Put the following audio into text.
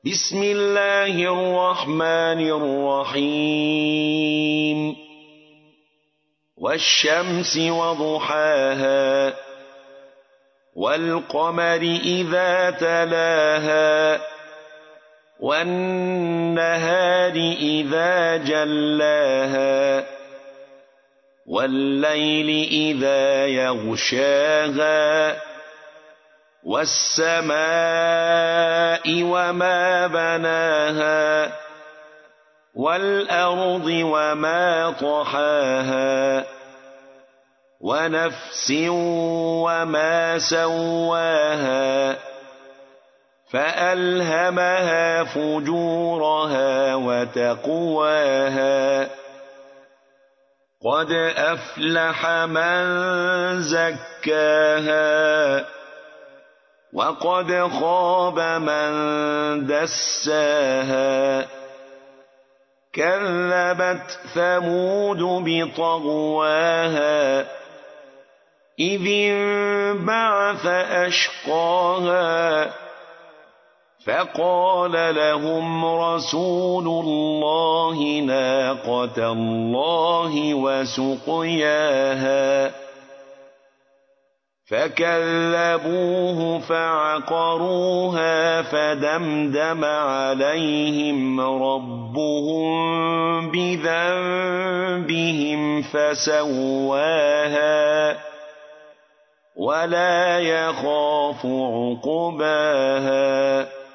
بسم الله الرحمن الرحيم والشمس وضحاها والقمر إذا تلاها والنهار إذا جلاها والليل إذا يغشاها والسماء وما بناها والأرض وما طحاها ونفس وما سواها فألهمها فجورها وتقواها قد أفلح من زكاها وقد خاب من دساها كذبت ثمود بطغواها إذ انبعث أشقاها فقال لهم رسول الله ناقة الله وسقياها فكذبوه فعقروها فدمدم عليهم ربهم بذنبهم فسواها ولا يخاف عقباها